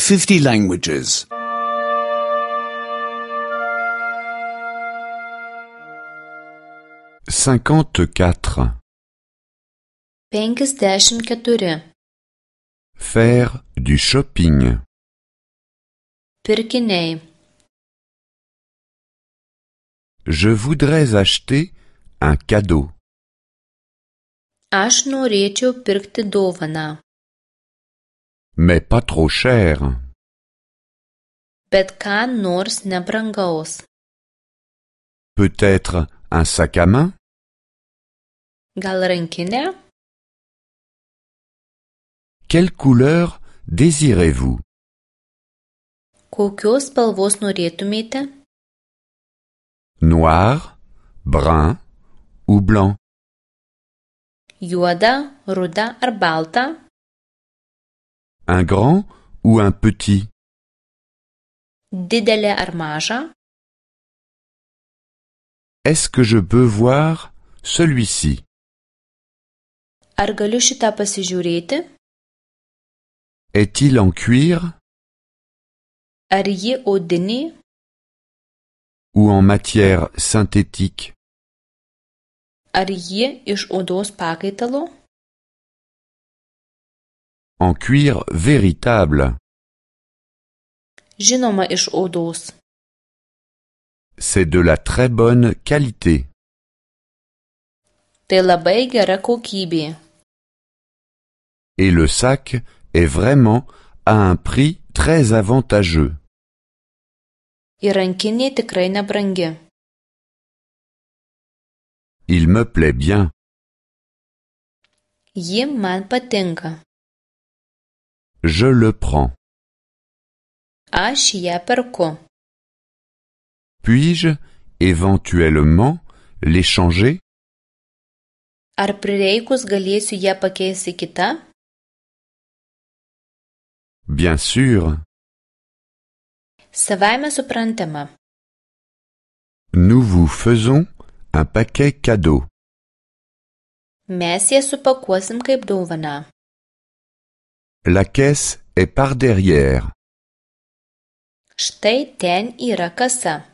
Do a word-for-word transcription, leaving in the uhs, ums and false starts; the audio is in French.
fifty languages. cinquante-quatre. Penkiasdešimt keturi. Faire du shopping. Pirkiniai. Je voudrais acheter un cadeau. Aš norėčiau pirkti dovaną. Mais pas trop cher. Bet ką nors nebrangaus. Peut-être un sac à main? Gal rankinė? Quelle couleur désirez-vous? Kokios spalvos norėtumėte? Noir, brun ou blanc? Juoda, ruda ar balta? Un grand ou un petit? Didelė ar maža? Est-ce que je peux voir celui-ci? Ar galiu šitą pasižiūrėti? Est-il en cuir Ar ji odinė? ou en matière synthétique? Ar ji iš odos pakaitalo? En cuir véritable. Žinoma, iš odos. C'est de la très bonne qualité. Tai labai gera kokybė. Et le sac est vraiment à un prix très avantageux. Ir rankinė tikrai nebrangi. Il me plaît bien. Ji man patinka. Je le prends. Aš ją perku. Puis-je éventuellement l'échanger? Ar prireikus galėsiu ją pakeisti kitą? Bien sûr. Savaime suprantama. Nous vous faisons un paquet cadeau. Mes ją supakuosim kaip dovaną. La caisse est par derrière. Štai ten yra kasa.